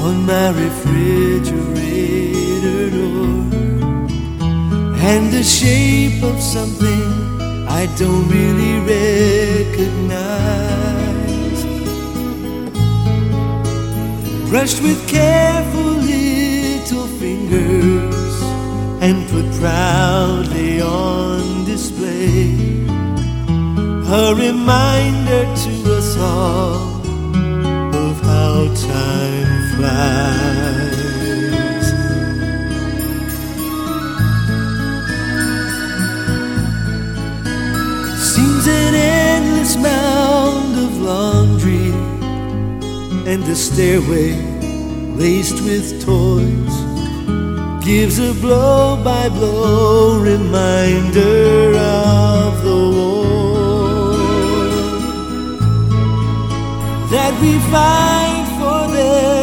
on my refrigerator door, and the shape of something I don't really recognize, brushed with careful little fingers and put proudly on display, a reminder to us all of how time flies. Seems an endless mound of laundry, and the stairway laced with toys gives a blow-by-blow reminder of the war that we fight